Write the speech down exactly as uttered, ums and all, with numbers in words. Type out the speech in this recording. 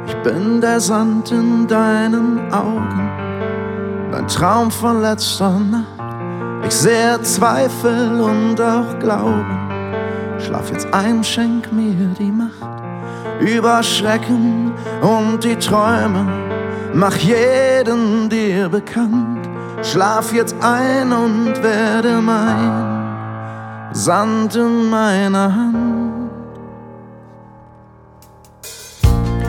Ich bin der Sand in deinen Augen, dein Traum von letzter Nacht. Ich sehe Zweifel und auch Glauben. Schlaf jetzt ein, schenk mir die Macht über Schrecken und die Träume. Mach jeden dir bekannt. Schlaf jetzt ein und werde mein Sand in meiner Hand.